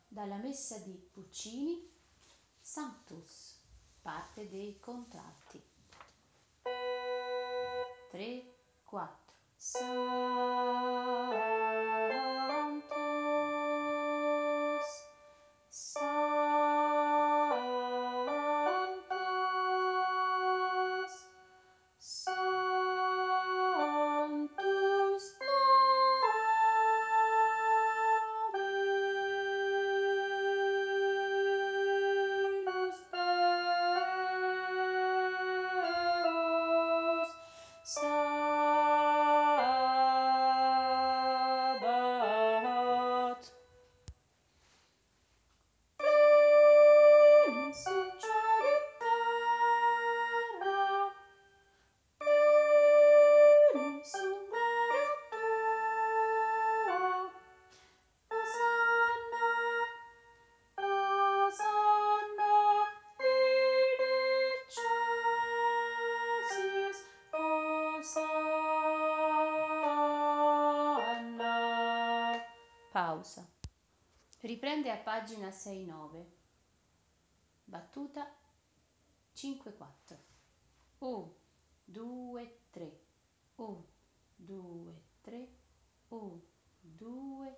dalla messa di Puccini, Sanctus, parte dei contralti. 3, 4. Sanctus, Sanctus, Sanctus Dominus Deus Sabaoth. Pleni sunt cieli terra, pleni sunt gloria tua. Hosanna, Hosanna in excelsis, Hosanna. Pausa. Riprende a pagina 6-9. Battuta 5-4. 1, 2, 3. 1, 2, 3. 1, 2,